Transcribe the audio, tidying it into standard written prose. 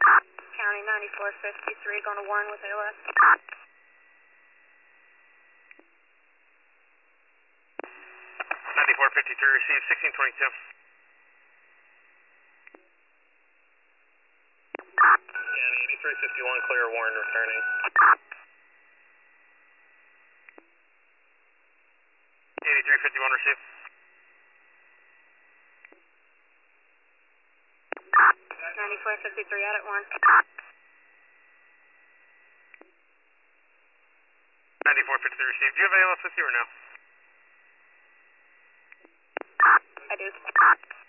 County 9453, going to Warren with ALS. 9453, received 1622. County 8351, clear Warren returning. 8351, received. 9453 out at Warren. 9453, received. Do you have ALS with you or no? I do.